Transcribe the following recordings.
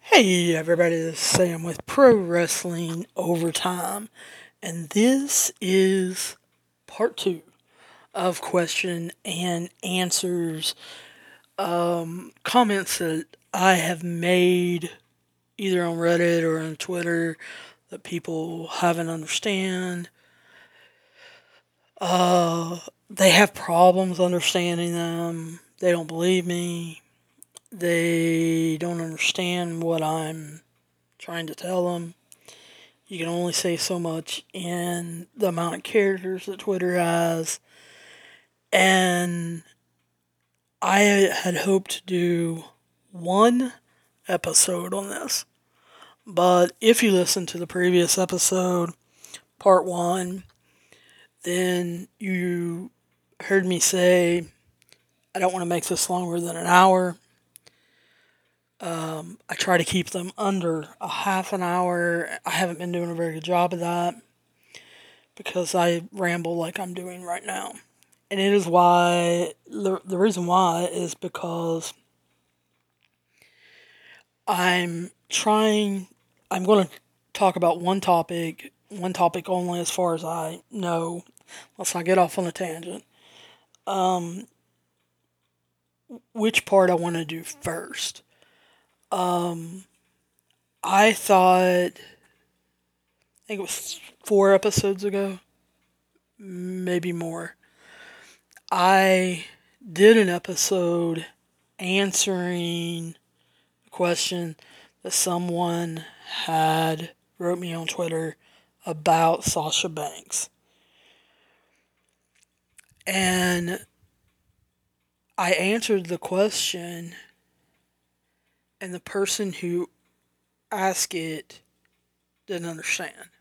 Hey everybody, this is Sam with Pro Wrestling Overtime, and this is part two of question and answers, comments that I have made either on Reddit or on Twitter that people haven't understand. They have problems understanding them. They don't believe me. They don't understand what I'm trying to tell them. You can only say so much in the amount of characters that Twitter has. And I had hoped to do one episode on this. But if you listen to the previous episode, part one, then you heard me say I don't want to make this longer than an hour. I try to keep them under a half an hour. I haven't been doing a very good job of that because I ramble like I'm doing right now. And it is why, the reason why is because I'm trying, I'm going to talk about one topic only as far as I know, unless I get off on a tangent. Which part I want to do first. I thought, I think it was 4 episodes ago, maybe more. I did an episode answering a question that someone had wrote me on Twitter about Sasha Banks. And I answered the question, and the person who asked it didn't understand.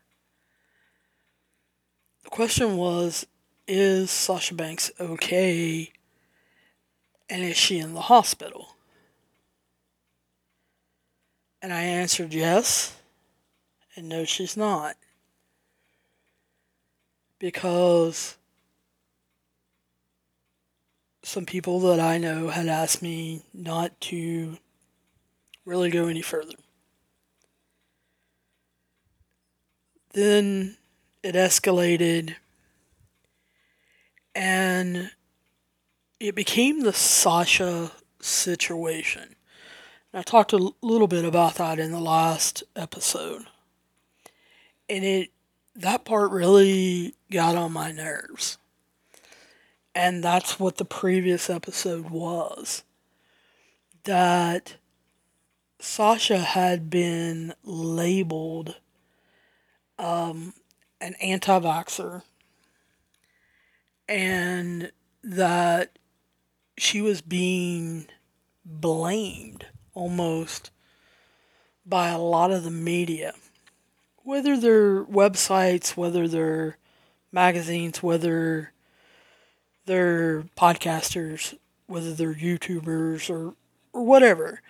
The question was, is Sasha Banks okay? And is she in the hospital? And I answered yes, and no, she's not. Because some people that I know had asked me not to really go any further. Then it escalated and it became the Sasha situation. And I talked a little bit about that in the last episode. And that part really got on my nerves. And that's what the previous episode was. That Sasha had been labeled an anti-vaxxer, and that she was being blamed almost by a lot of the media, whether they're websites, whether they're magazines, whether they're podcasters, whether they're YouTubers or whatever.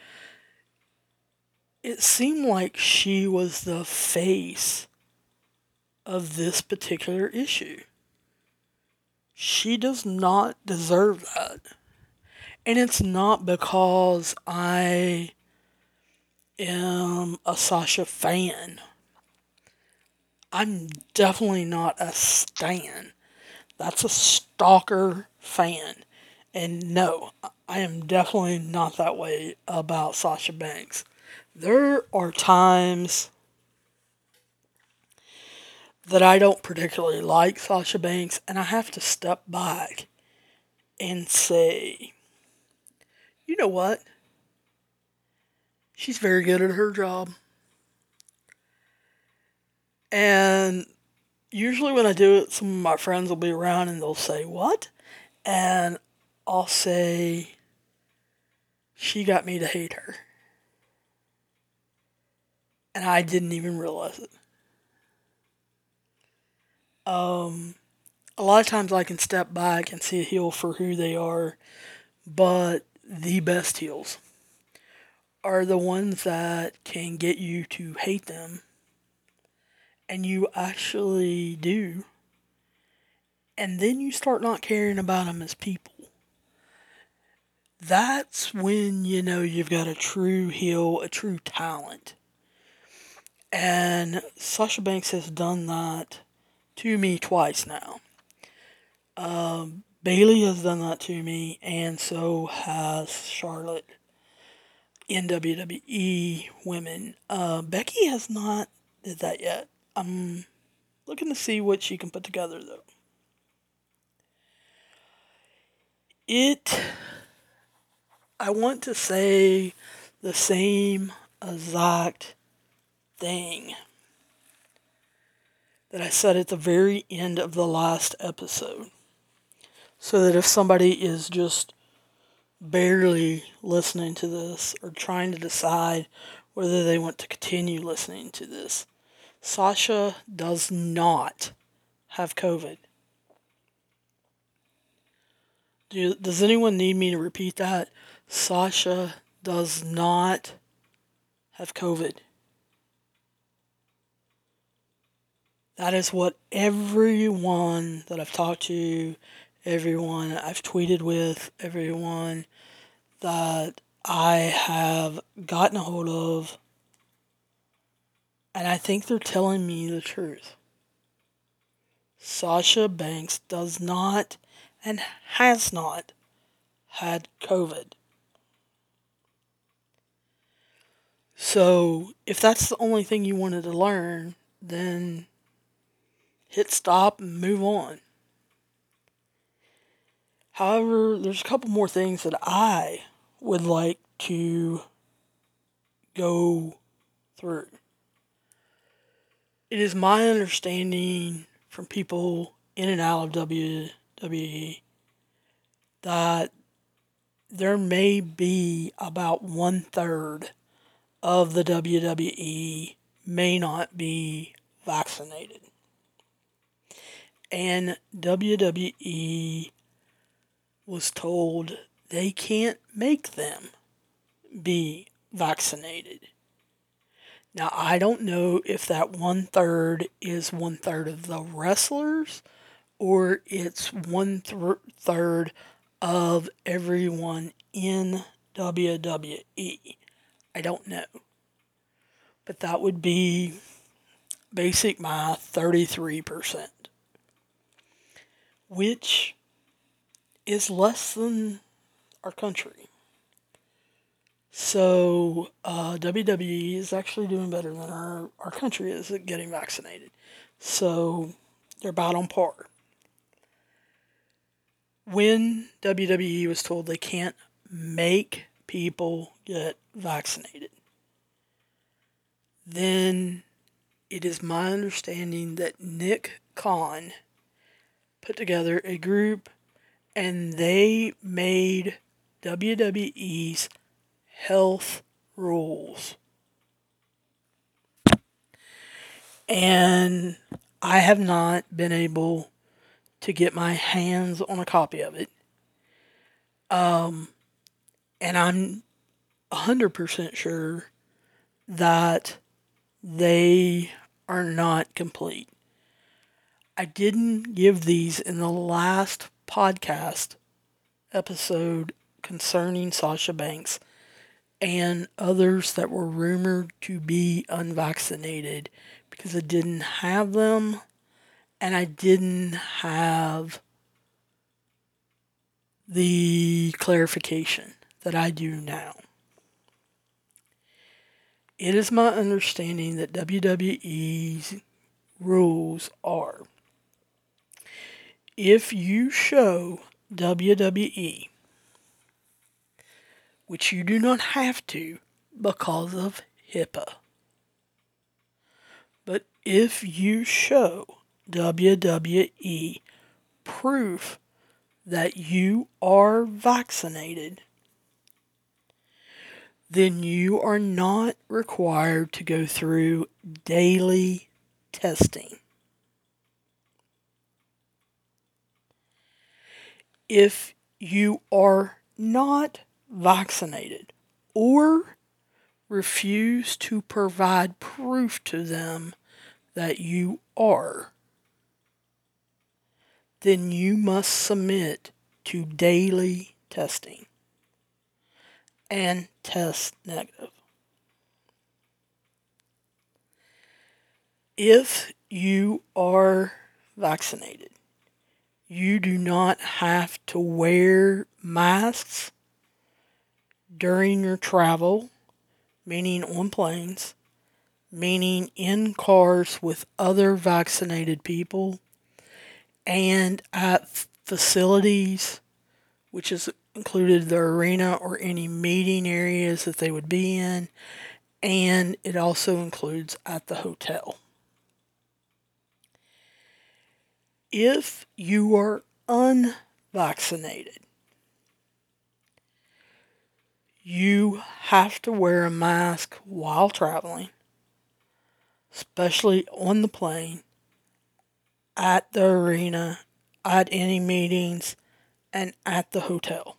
It seemed like she was the face of this particular issue. She does not deserve that. And it's not because I am a Sasha fan. I'm definitely not a stan. That's a stalker fan. And no, I am definitely not that way about Sasha Banks. There are times that I don't particularly like Sasha Banks, and I have to step back and say, you know what? She's very good at her job. And usually when I do it, some of my friends will be around and they'll say, "What?" And I'll say, "She got me to hate her." And I didn't even realize it. A lot of times I can step back and see a heel for who they are, but the best heels are the ones that can get you to hate them, and you actually do. And then you start not caring about them as people. that's when you know you've got a true heel, a true talent. And Sasha Banks has done that to me twice now. Bailey has done that to me, and so has Charlotte in WWE Women. Becky has not did that yet. I'm looking to see what she can put together though. I want to say the same exact thing that I said at the very end of the last episode. So that if somebody is just barely listening to this or trying to decide whether they want to continue listening to this, Sasha does not have COVID. Does anyone need me to repeat that? Sasha does not have COVID. That is what everyone that I've talked to, everyone I've tweeted with, everyone that I have gotten a hold of, and I think they're telling me the truth. Sasha Banks does not and has not had COVID. So, if that's the only thing you wanted to learn, then hit stop and move on. However, there's a couple more things that I would like to go through. It is my understanding from people in and out of WWE that there may be about 1/3 of the WWE may not be vaccinated. And WWE was told they can't make them be vaccinated. Now, I don't know if that 1/3 is 1/3 of the wrestlers or it's 1/3 of everyone in WWE. I don't know. But that would be basic math 33%, which is less than our country. So WWE is actually doing better than our country is at getting vaccinated. So they're about on par. When WWE was told they can't make people get vaccinated, then it is my understanding that Nick Khan put together a group and they made WWE's health rules. And I have not been able to get my hands on a copy of it. And I'm 100% sure that they are not complete. I didn't give these in the last podcast episode concerning Sasha Banks and others that were rumored to be unvaccinated because I didn't have them and I didn't have the clarification that I do now. It is my understanding that WWE's rules are if you show WWE, which you do not have to because of HIPAA, but if you show WWE proof that you are vaccinated, then you are not required to go through daily testing. If you are not vaccinated or refuse to provide proof to them that you are, then you must submit to daily testing. and test negative. If you are vaccinated, you do not have to wear masks during your travel, meaning on planes, meaning in cars with other vaccinated people, and at facilities, which is included the arena or any meeting areas that they would be in, and it also includes at the hotel. If you are unvaccinated, you have to wear a mask while traveling, especially on the plane, at the arena, at any meetings, and at the hotel.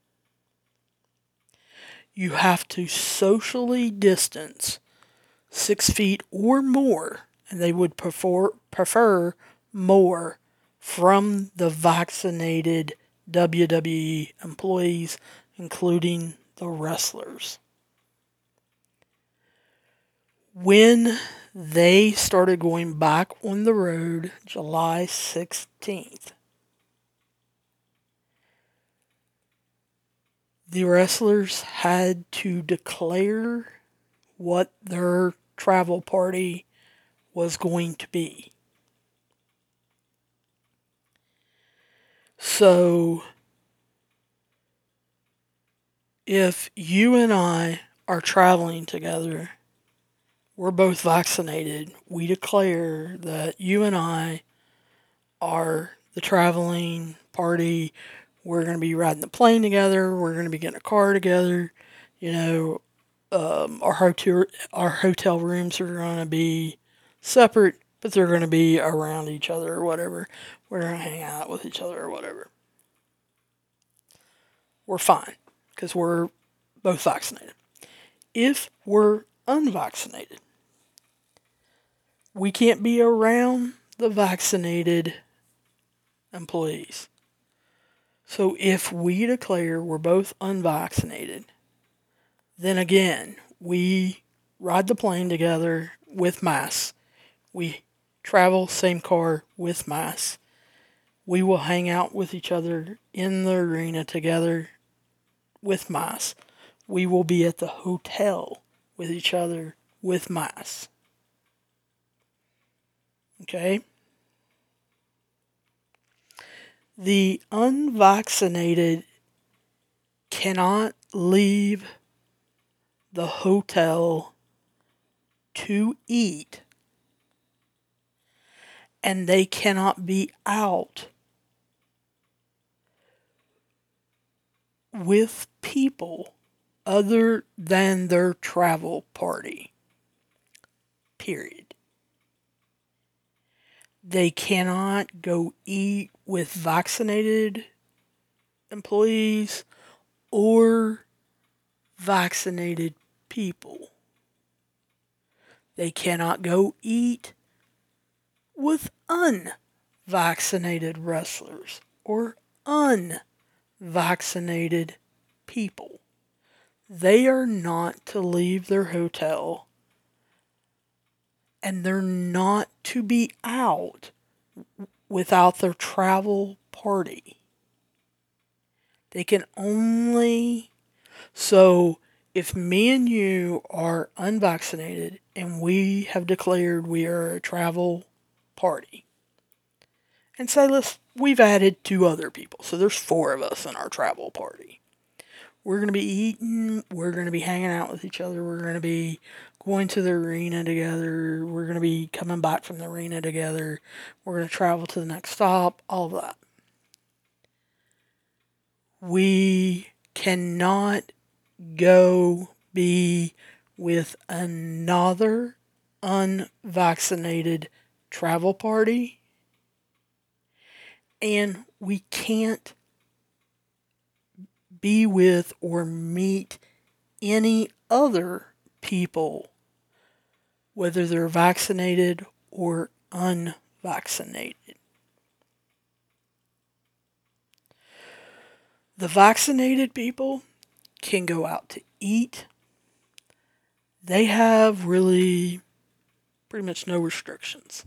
You have to socially distance 6 feet or more, and they would prefer more from the vaccinated WWE employees, including the wrestlers. When they started going back on the road July 16th, the wrestlers had to declare what their travel party was going to be. So, if you and I are traveling together, we're both vaccinated, we declare that you and I are the traveling party. We're going to be riding the plane together. We're going to be getting a car together. You know, our hotel rooms are going to be separate, but they're going to be around each other or whatever. We're going to hang out with each other or whatever. We're fine because we're both vaccinated. If we're unvaccinated, we can't be around the vaccinated employees. So if we declare we're both unvaccinated, then again, we ride the plane together with masks. We travel same car with masks. We will hang out with each other in the arena together with masks. We will be at the hotel with each other with masks. Okay? The unvaccinated cannot leave the hotel to eat, and they cannot be out with people other than their travel party. Period. They cannot go eat with vaccinated employees or vaccinated people. They cannot go eat with unvaccinated wrestlers or unvaccinated people. They are not to leave their hotel, and they're not to be out without their travel party. They can only... So, if me and you are unvaccinated and we have declared we are a travel party, and say we've added 2 other people, so there's 4 of us in our travel party. We're going to be eating, we're going to be hanging out with each other, we're going to be going to the arena together, we're going to be coming back from the arena together, we're going to travel to the next stop, all of that. We cannot go be with another unvaccinated travel party, and we can't be with or meet any other people, whether they're vaccinated or unvaccinated. The vaccinated people can go out to eat. They have really pretty much no restrictions.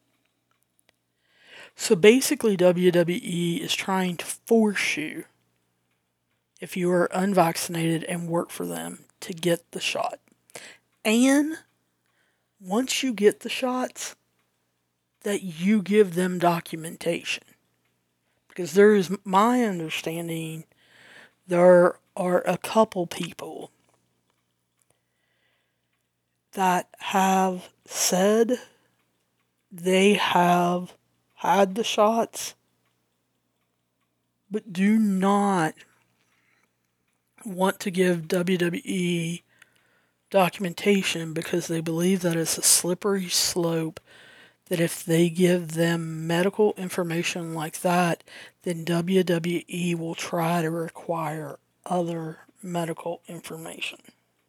So basically, WWE is trying to force you, if you are unvaccinated and work for them, to get the shot. And once you get the shots, that you give them documentation. Because there is, my understanding, there are a couple people that have said they have had the shots, but do not want to give WWE documentation because they believe that it's a slippery slope, that if they give them medical information like that, then WWE will try to require other medical information.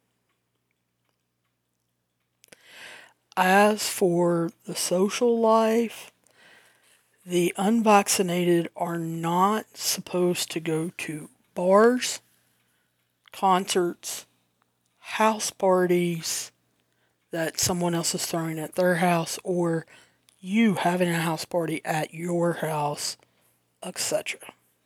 As for the social life, the unvaccinated are not supposed to go to bars, concerts, house parties that someone else is throwing at their house, or you having a house party at your house, etc.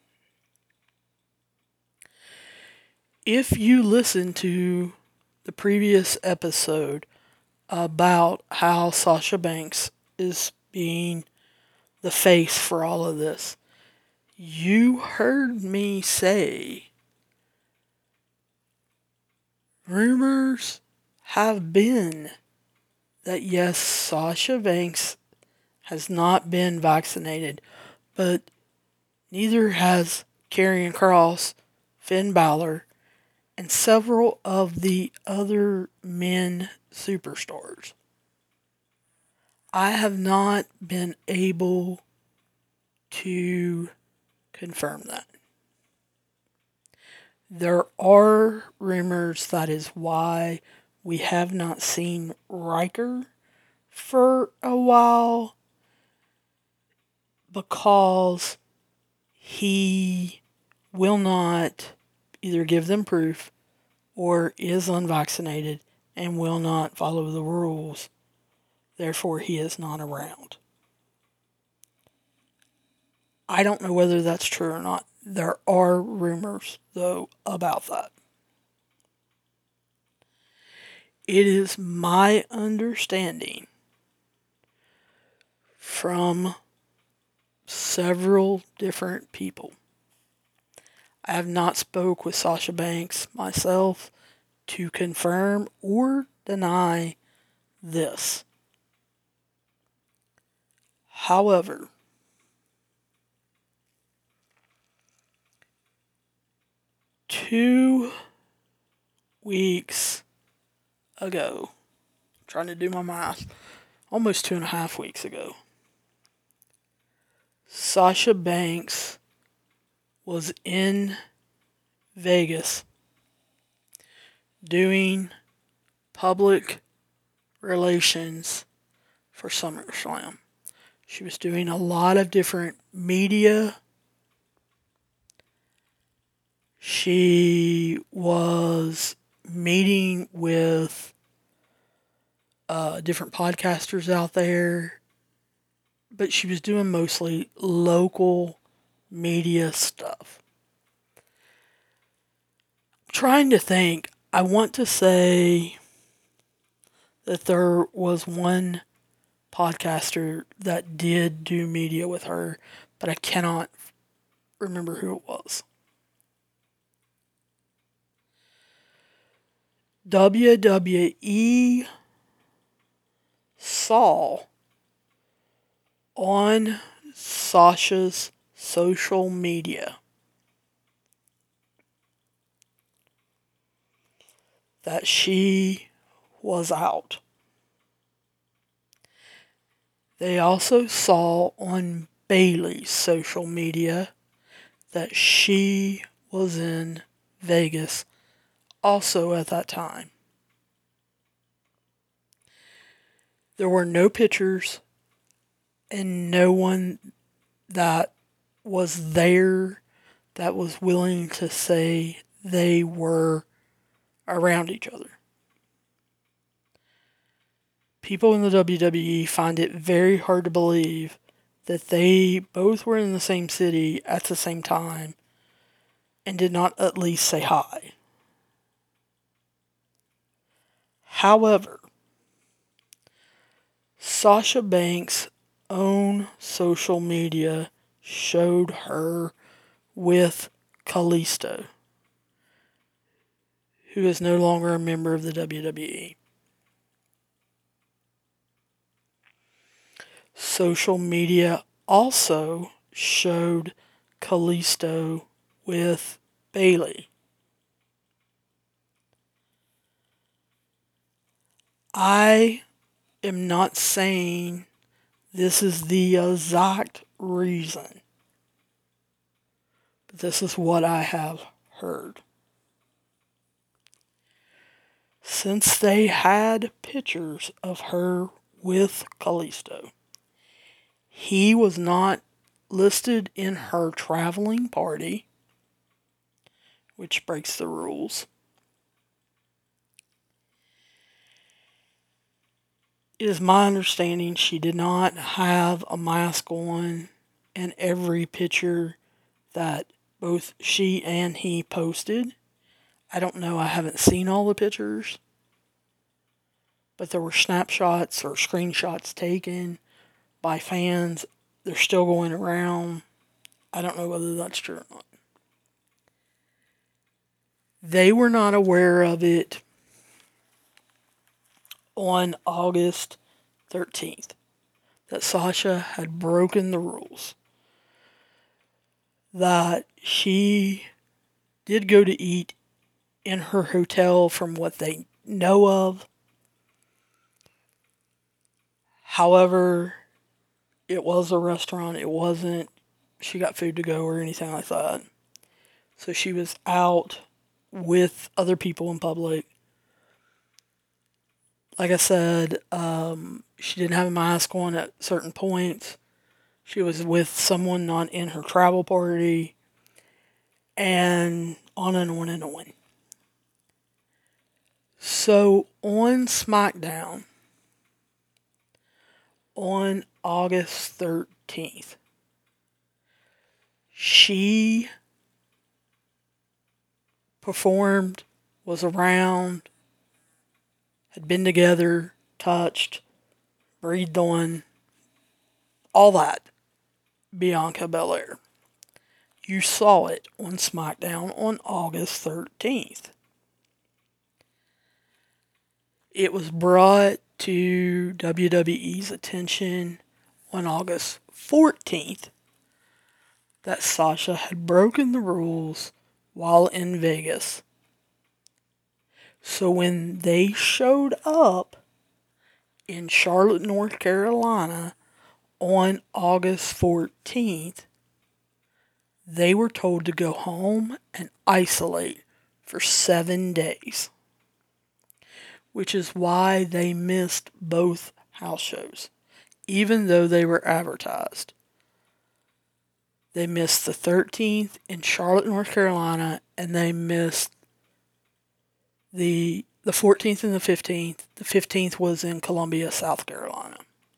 If you listen to the previous episode about how Sasha Banks is being the face for all of this, you heard me say rumors have been that yes, Sasha Banks has not been vaccinated, but neither has Karrion Kross, Finn Balor, and several of the other men superstars. I have not been able to confirm that. There are rumors that is why we have not seen Riker for a while, because he will not either give them proof or is unvaccinated and will not follow the rules. Therefore, he is not around. I don't know whether that's true or not. There are rumors, though, about that. It is my understanding from several different people. I have not spoke with Sasha Banks myself to confirm or deny this. However, two weeks ago, trying to do my math, almost 2.5 weeks ago, Sasha Banks was in Vegas doing public relations for SummerSlam. She was doing a lot of different media. She was meeting with different podcasters out there, but she was doing mostly local media stuff. I'm trying to think. I want to say that there was one podcaster that did do media with her, but I cannot remember who it was. WWE saw on Sasha's social media that she was out. They also saw on Bayley's social media that she was in Vegas also at that time. There were no pictures and no one that was there that was willing to say they were around each other. People in the WWE find it very hard to believe that they both were in the same city at the same time and did not at least say hi. However, Sasha Banks' own social media showed her with Kalisto, who is no longer a member of the WWE. Social media also showed Kalisto with Bayley. I am not saying this is the exact reason, but this is what I have heard. Since they had pictures of her with Kalisto, he was not listed in her traveling party, which breaks the rules. It is my understanding she did not have a mask on in every picture that both she and he posted. I don't know, I haven't seen all the pictures, but there were snapshots or screenshots taken by fans. They're still going around. I don't know whether that's true or not. They were not aware of it on August 13th that Sasha had broken the rules. That she did go to eat in her hotel from what they know of. However, it was a restaurant. It wasn't she got food to go or anything like that. So she was out with other people in public. Like I said, she didn't have a mask on at certain points. She was with someone not in her travel party. And on and on and on. So on SmackDown, on August 13th, she performed, was around, had been together, touched, breathed on, all that. Bianca Belair. You saw it on SmackDown on August 13th. It was brought to WWE's attention on August 14th that Sasha had broken the rules while in Vegas. So when they showed up in Charlotte, North Carolina on August 14th, they were told to go home and isolate for 7 days, which is why they missed both house shows, even though they were advertised. They missed the 13th in Charlotte, North Carolina, and they missed the 14th and the 15th. The 15th was in Columbia, South Carolina.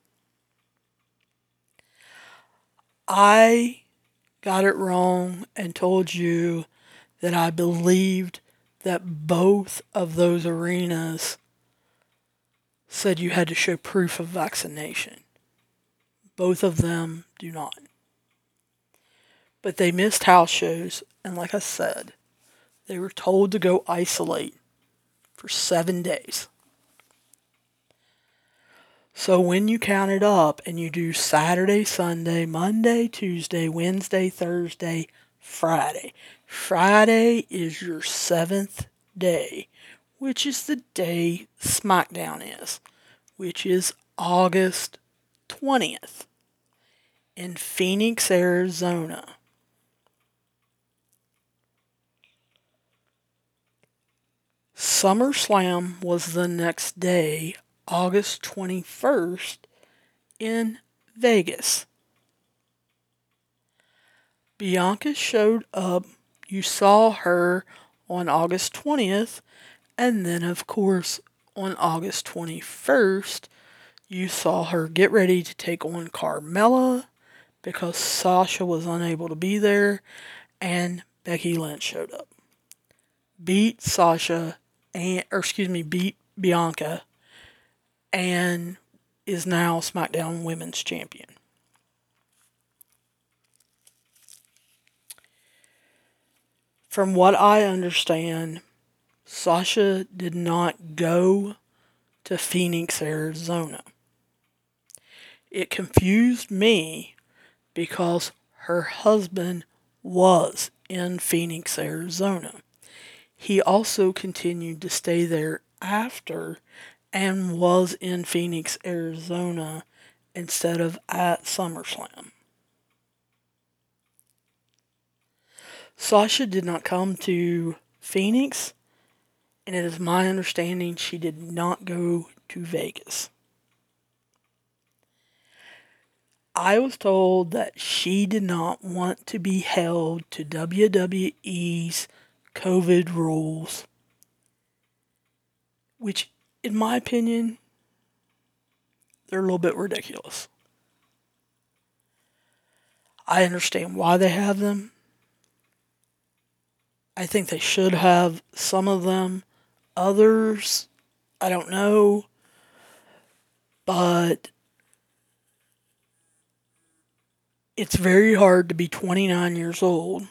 I got it wrong and told you that I believed that both of those arenas said you had to show proof of vaccination. Both of them do not. But they missed house shows, and like I said, they were told to go isolate for 7 days. So when you count it up and you do Saturday, Sunday, Monday, Tuesday, Wednesday, Thursday, Friday. Friday is your 7th day, which is the day SmackDown is, which is August 20th in Phoenix, Arizona. SummerSlam was the next day, August 21st, in Vegas. Bianca showed up. You saw her on August 20th. And then, of course, on August 21st, you saw her get ready to take on Carmella because Sasha was unable to be there, and Becky Lynch showed up. Beat Sasha, beat Bianca, and is now SmackDown Women's Champion. From what I understand, Sasha did not go to Phoenix, Arizona. It confused me because her husband was in Phoenix, Arizona. He also continued to stay there after and was in Phoenix, Arizona instead of at SummerSlam. Sasha did not come to Phoenix, and it is my understanding she did not go to Vegas. I was told that she did not want to be held to WWE's COVID rules, which, in my opinion, they're a little bit ridiculous. I understand why they have them. I think they should have some of them. Others, I don't know. But it's very hard to be 29 years old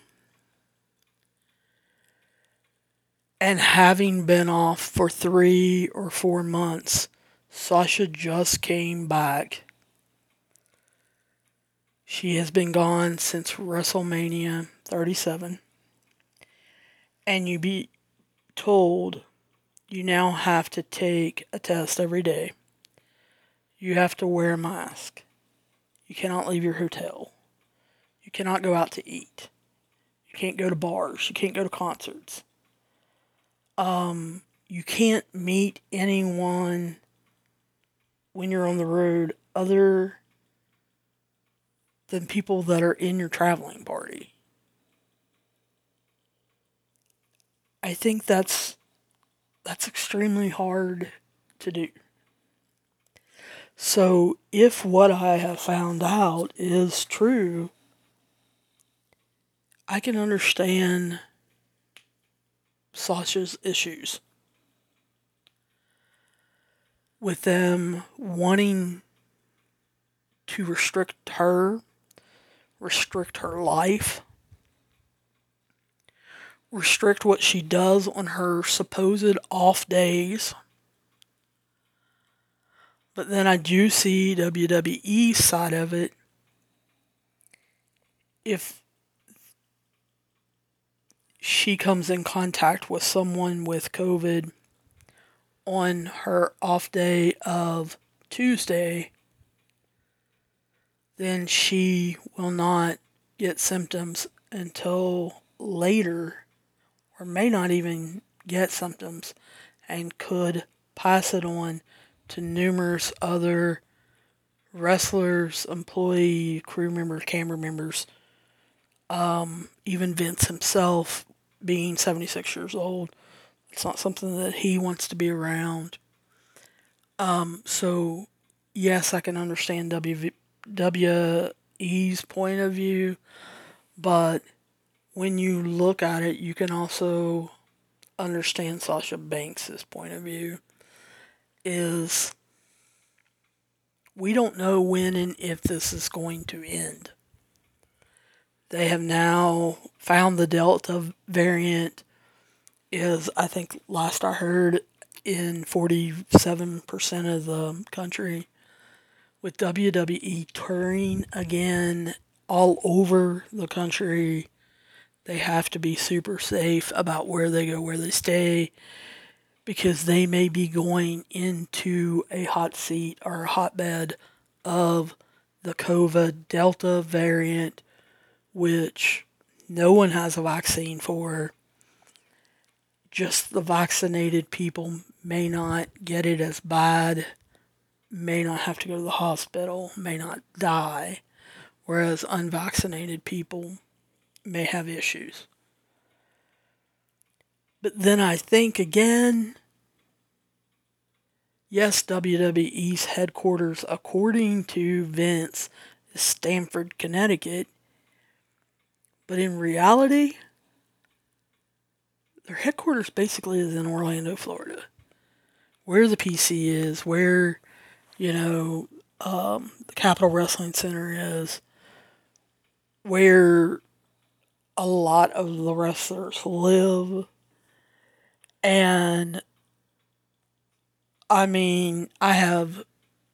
and having been off for 3 or 4 months. Sasha just came back. She has been gone since WrestleMania 37. And you be told you now have to take a test every day. You have to wear a mask. You cannot leave your hotel. You cannot go out to eat. You can't go to bars. You can't go to concerts. You can't meet anyone when you're on the road other than people that are in your traveling party. I think that's extremely hard to do. So if what I have found out is true, I can understand Sasha's issues with them wanting to restrict her life, restrict what she does on her supposed off days. But then I do see WWE's side of it. If she comes in contact with someone with COVID on her off day of Tuesday, then she will not get symptoms until later, or may not even get symptoms, and could pass it on to numerous other wrestlers, employee, crew members, camera members, even Vince himself being 76 years old. It's not something that he wants to be around. So, yes, I can understand WWE's point of view, but when you look at it, you can also understand Sasha Banks' point of view. Is we don't know when and if this is going to end. They have now found the Delta variant is, I think last I heard, in 47% of the country. With WWE touring again all over the country, they have to be super safe about where they go, where they stay, because they may be going into a hot seat or a hotbed of the COVID Delta variant, which no one has a vaccine for. Just the vaccinated people may not get it as bad, may not have to go to the hospital, may not die, whereas unvaccinated people may have issues. But then I think again, yes, WWE's headquarters, according to Vince, is Stamford, Connecticut. But in reality, their headquarters basically is in Orlando, Florida. Where the PC is, where, the Capitol Wrestling Center is, where a lot of the wrestlers live. And I mean, I have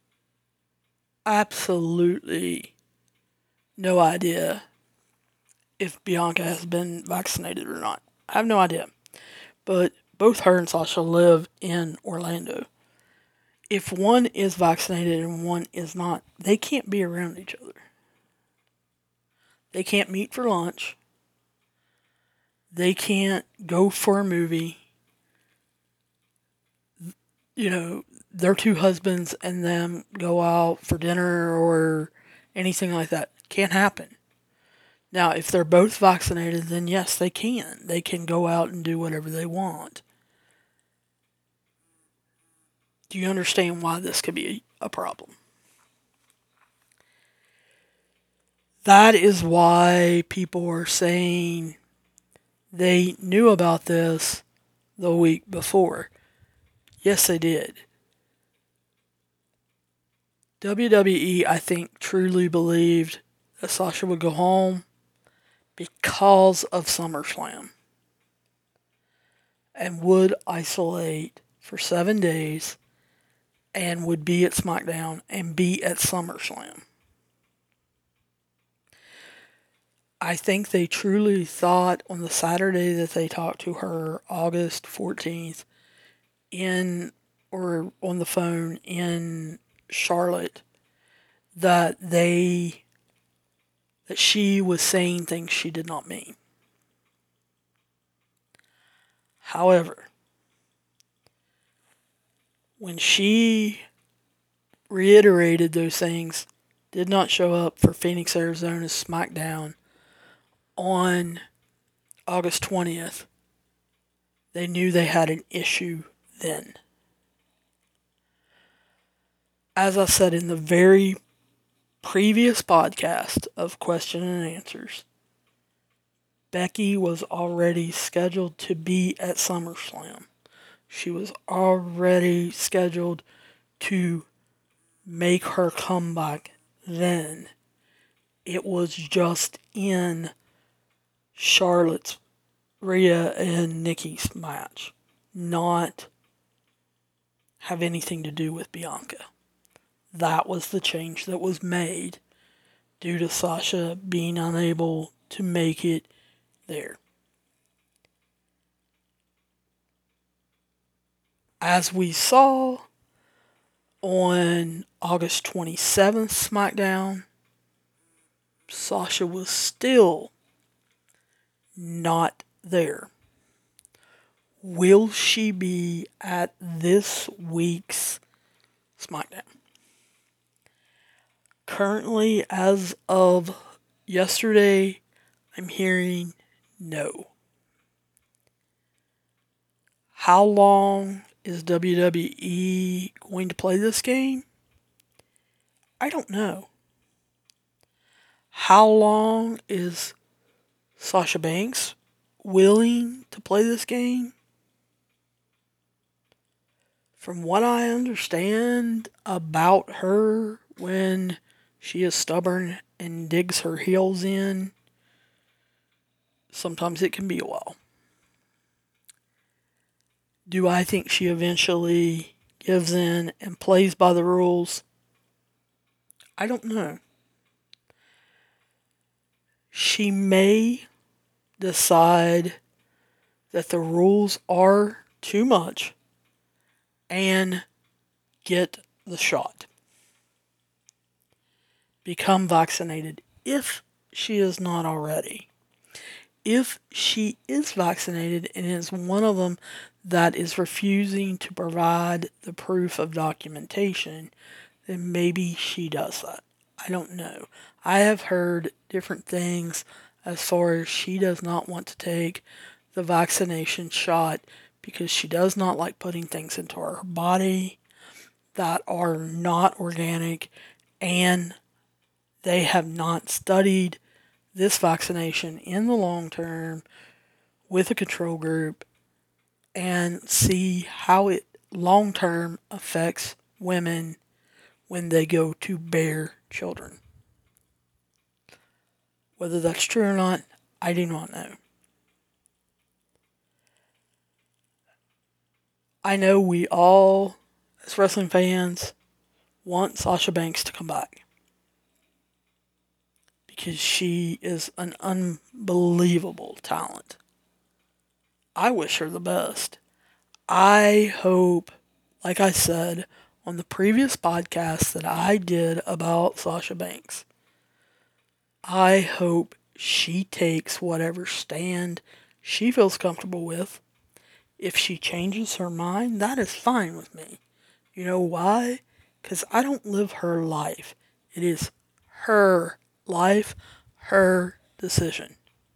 absolutely no idea if Bianca has been vaccinated or not. I have no idea. But both her and Sasha live in Orlando. If one is vaccinated and one is not, they can't be around each other. They can't meet for lunch. They can't go for a movie. Their two husbands and them go out for dinner or anything like that. Can't happen. Now, if they're both vaccinated, then yes, they can. They can go out and do whatever they want. Do you understand why this could be a problem? That is why people are saying they knew about this the week before. Yes, they did. WWE, I think, truly believed that Sasha would go home because of SummerSlam and would isolate for 7 days and would be at SmackDown and be at SummerSlam. I think they truly thought on the Saturday that they talked to her, August 14th, or on the phone in Charlotte, that she was saying things she did not mean. However, when she reiterated those things, did not show up for Phoenix, Arizona's SmackDown on August 20th, they knew they had an issue then. As I said in the very previous podcast of Question and Answers, Becky was already scheduled to be at SummerSlam. She was already scheduled to make her comeback then. It was just in Charlotte's, Rhea and Nikki's match, not have anything to do with Bianca. That was the change that was made due to Sasha being unable to make it there. As we saw on August 27th SmackDown, Sasha was still not there. Will she be at this week's SmackDown? Currently, as of yesterday, I'm hearing no. How long is WWE going to play this game? I don't know. How long is Sasha Banks willing to play this game? From what I understand about her, when she is stubborn and digs her heels in, sometimes it can be a while. Do I think she eventually gives in and plays by the rules? I don't know. She may decide that the rules are too much and get the shot. Become vaccinated if she is not already. If she is vaccinated and is one of them that is refusing to provide the proof of documentation, then maybe she does that. I don't know. I have heard different things as far as she does not want to take the vaccination shot because she does not like putting things into her body that are not organic, and they have not studied this vaccination in the long term with a control group and see how it long term affects women when they go to bear children. Whether that's true or not, I do not know. I know we all, as wrestling fans, want Sasha Banks to come back because she is an unbelievable talent. I wish her the best. I hope, like I said on the previous podcast that I did about Sasha Banks, I hope she takes whatever stand she feels comfortable with. If she changes her mind, that is fine with me. You know why? Because I don't live her life. It is her life, her decision.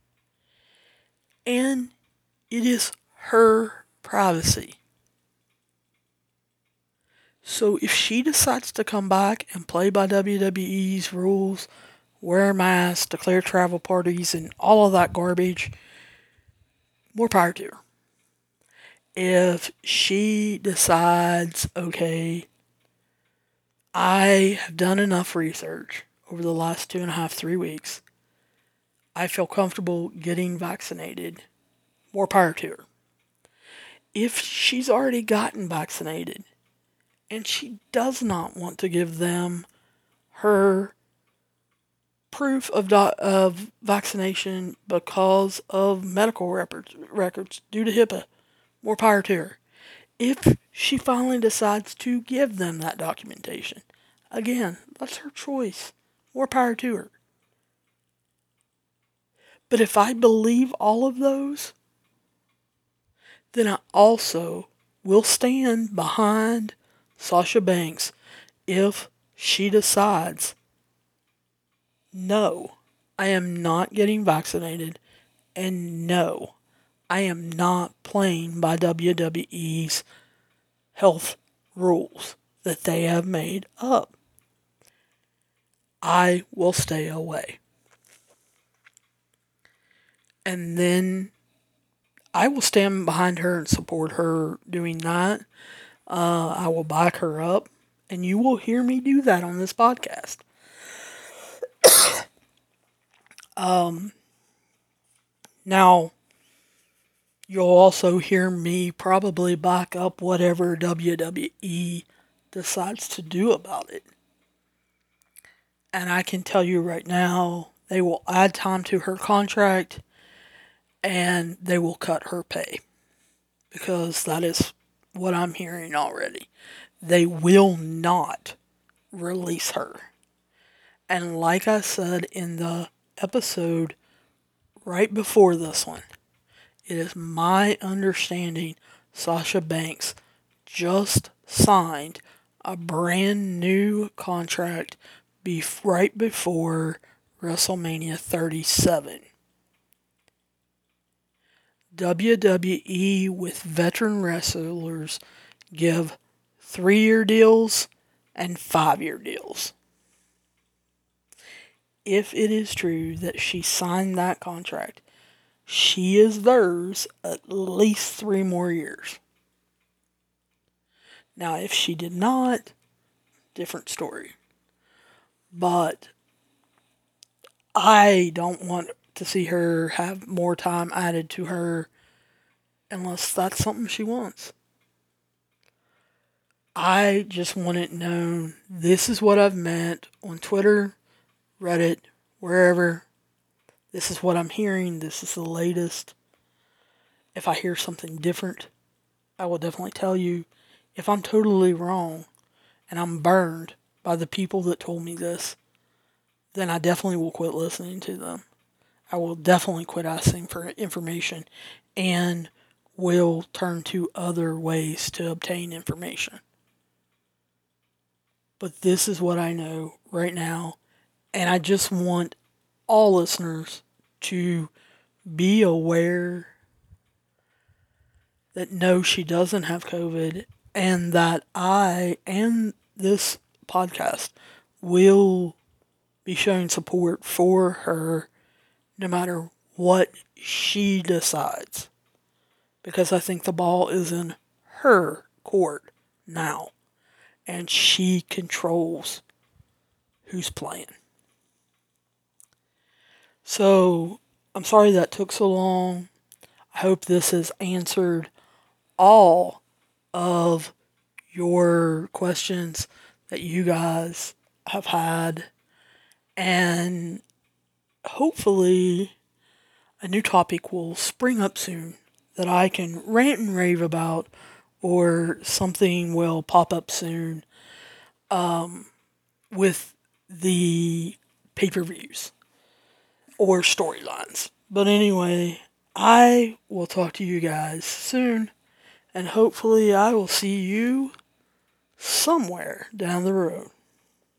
And it is her privacy. So if she decides to come back and play by WWE's rules, wear masks, declare travel parties, and all of that garbage, more power to her. If she decides, okay, I have done enough research over the last 2.5, 3 weeks, I feel comfortable getting vaccinated, more power to her. If she's already gotten vaccinated and she does not want to give them her proof of vaccination because of medical records due to HIPAA, more power to her. If she finally decides to give them that documentation, again, that's her choice. More power to her. But if I believe all of those, then I also will stand behind Sasha Banks if she decides, no, I am not getting vaccinated, and no, I am not playing by WWE's health rules that they have made up. I will stay away. And then I will stand behind her and support her doing that. I will back her up, and you will hear me do that on this podcast. Now, you'll also hear me probably back up whatever WWE decides to do about it. And I can tell you right now, they will add time to her contract and they will cut her pay. Because that is what I'm hearing already. They will not release her. And like I said in the episode right before this one, it is my understanding Sasha Banks just signed a brand new contract right before WrestleMania 37. WWE with veteran wrestlers give 3-year deals and 5-year deals. If it is true that she signed that contract, she is theirs at least 3 more years. Now, if she did not, different story. But I don't want to see her have more time added to her unless that's something she wants. I just want it known. This is what I've meant on Twitter, Reddit, wherever. This is what I'm hearing. This is the latest. If I hear something different, I will definitely tell you. If I'm totally wrong and I'm burned by the people that told me this, then I definitely will quit listening to them. I will definitely quit asking for information and will turn to other ways to obtain information. But this is what I know right now, and I just want all listeners to be aware that no, she doesn't have COVID, and that I and this podcast will be showing support for her no matter what she decides. Because I think the ball is in her court now, and she controls who's playing. So, I'm sorry that took so long. I hope this has answered all of your questions that you guys have had. And hopefully, a new topic will spring up soon that I can rant and rave about, or something will pop up soon with the pay per views or storylines. But anyway, I will talk to you guys soon, and hopefully, I will see you somewhere down the road.